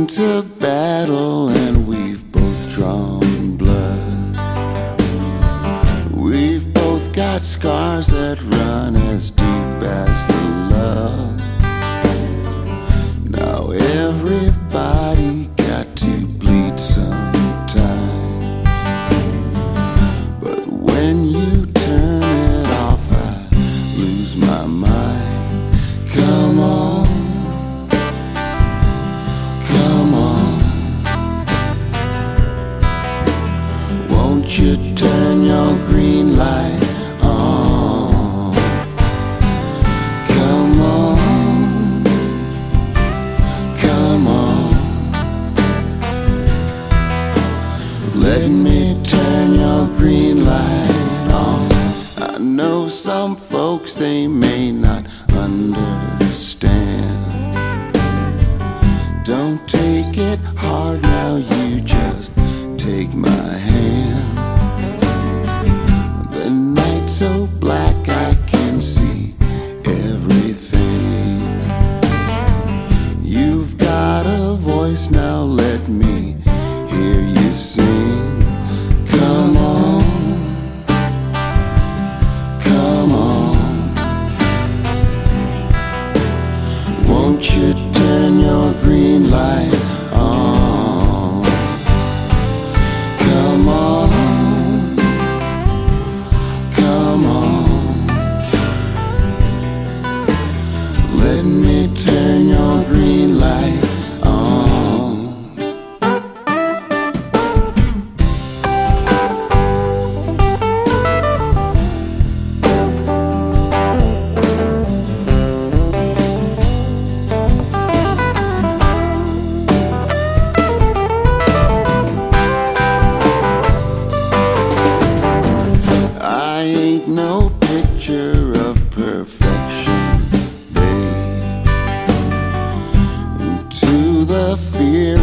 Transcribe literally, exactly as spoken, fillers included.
to battle and we've both drawn blood. We've both got scars that run as deep as the love. Now everybody got to bleed sometimes, but when you turn it off I lose my mind. Come on, come on, won't you turn your green light on? Come on, come on, let me turn your green light on. I know some folks, they may not understand. Don't take it hard now, you just take my hand. The night's so black I can see everything. You've got a voice, now let me hear you sing. Come on, come on, won't you turn your green light on? Come on, come on, let me turn your green light on. I ain't no picture of perfection, babe. To the fear